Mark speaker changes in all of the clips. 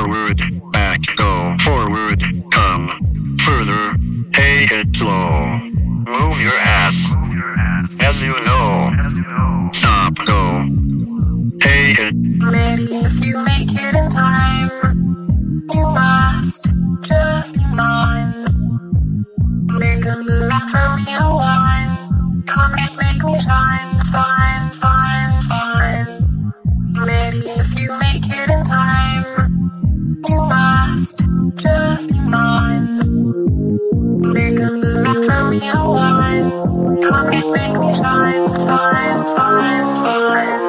Speaker 1: forward, back, go, forward, come, further, take it slow, move your ass, as you know, stop, go, take it.
Speaker 2: Maybe if you make it in time, you must just be mine. Make a move, throw me a line, come and make me shine, fine, fine, fine. Maybe if you make it in time, you must just be mine. Make a move, throw me a line, come and make me shine, fine, fine, fine.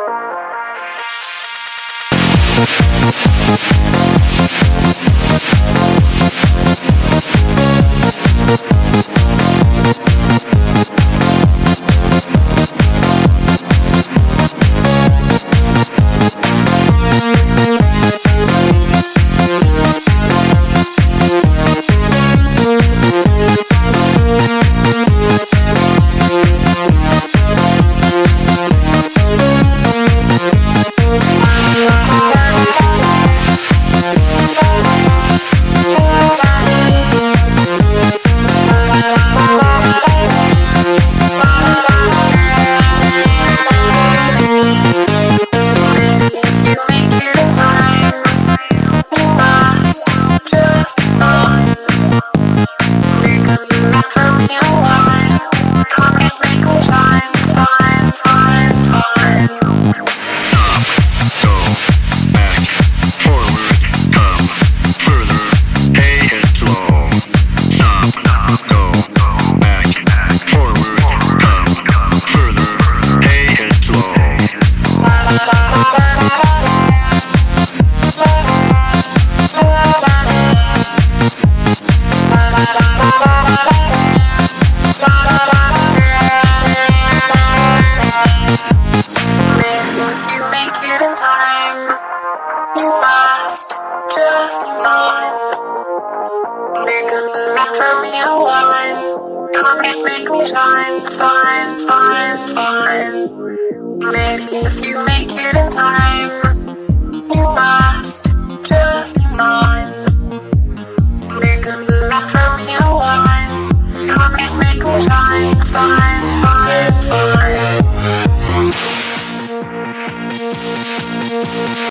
Speaker 2: Fine, fine, fine. Maybe if you make it in time, you must just be mine. Make a move, throw me a line, come and make me shine, fine.